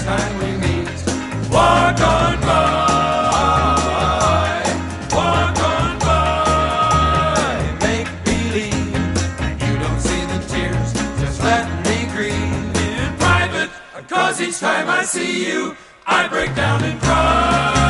time we meet. Walk on by, walk on by. Make believe that you don't see the tears, just let me grieve in private. 'Cause each time I see you, I break down and cry.